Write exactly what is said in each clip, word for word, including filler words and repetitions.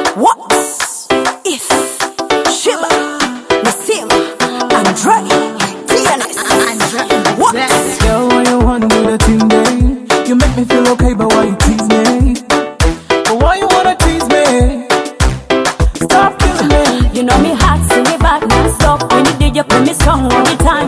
What if Shiba, Nasima, Andre, Tianis? What? Girl, why you wanna do the thing, babe? You make me feel okay, but why you tease me? But why you wanna tease me? Stop killing me. You know me hot, sing it back, non-stop. When you did, you play me strong all the time.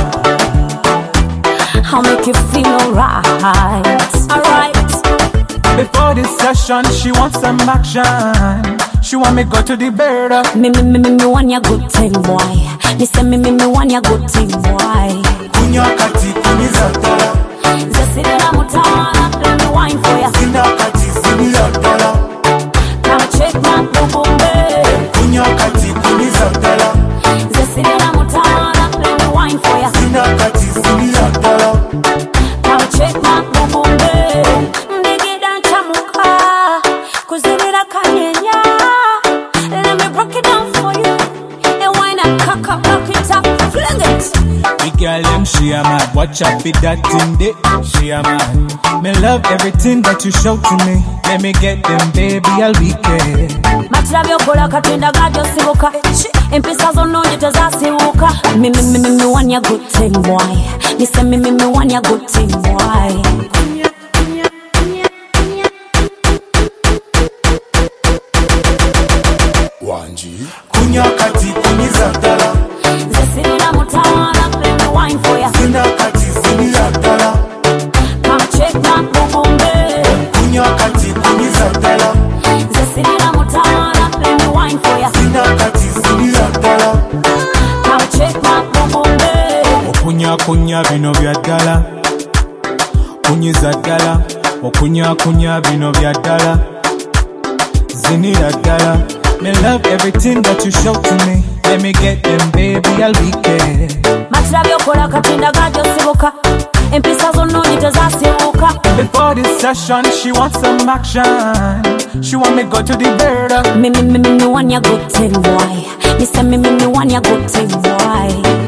I'll make you feel alright, alright. Before this session, she wants some action. She want me go to the bed. Me, me, me, me, me want ya good thing, boy. Me say me, me, me want ya good thing, boy. Kunya kati kunizatala. Zasiri na mutana, let me wine for ya. Zina kati ziniyatala. Come check my boom boom babe. Kunya kati kunizatala. Zasiri na mutana, let me wine for ya. Zina kati ziniyatala. Come check my boom boom babe. Ndigi dancha muka, kuzibira kanyenya. Let me break it down for you. And wine and cock up, rock it up, fling it. The girl them she a mad, watch out for that thing day. She a mad. Me love everything that you show to me. Let me get them, baby, I'll be care. Matira byokola katinda gadyo sibuka. Empisa zononje tezasibuka. Me me me me me want ya good thing, boy. Me say me me me want ya good thing, boy. Wanji. Kunya kati kunizatala. Zasiri na mutana, let me wine for ya. Zina kati ziniyatala. Come check my boom boom babe. Kunya kati kunizatala. Zasiri na mutana, let me wine for ya. Zina kati ziniyatala. Come check my boom boom babe. Okunya kunya bino bya ddala. Kunyiza ddala. Okunya kunya bino bya ddala. Zinira ddala. Me love everything that you show to me. Let me get them, baby, I'll be care. Matira byokola katinda gadyo sibuka. Empisa zononje tezasibuka. Before this session, she wants some action. She want me go to the bed. Me me me me me want ya good thing, boy. Me say me me me want ya good thing, boy.